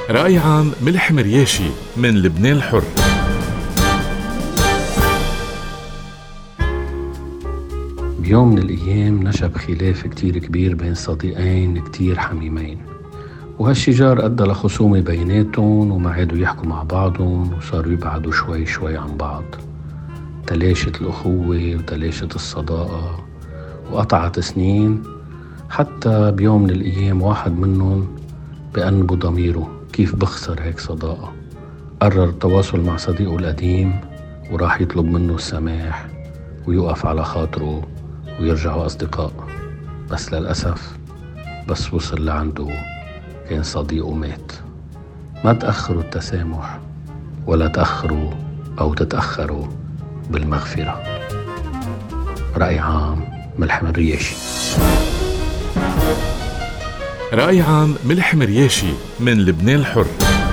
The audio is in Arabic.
رأي عام ملح مرياشي من لبنان الحر. بيوم من الأيام نشب خلاف كتير كبير بين صديقين كتير حميمين، وهالشجار أدى لخصومة بيناتهم وما عادوا يحكوا مع بعضهم وصاروا يبعدوا شوي شوي عن بعض. تلاشت الأخوة وتلاشت الصداقة وقطعت سنين، حتى بيوم من الأيام واحد منهم بأنبه ضميره كيف بخسر هيك صداقة. قرر التواصل مع صديقه القديم وراح يطلب منه السماح ويوقف على خاطره ويرجعوا أصدقاء. بس للأسف بس وصل لعنده كان صديقه مات. ما تأخروا التسامح ولا تأخروا أو تتأخروا بالمغفرة. رأي عام ملح مرياشي. رأي عام ملح مرياشي من لبنان الحر.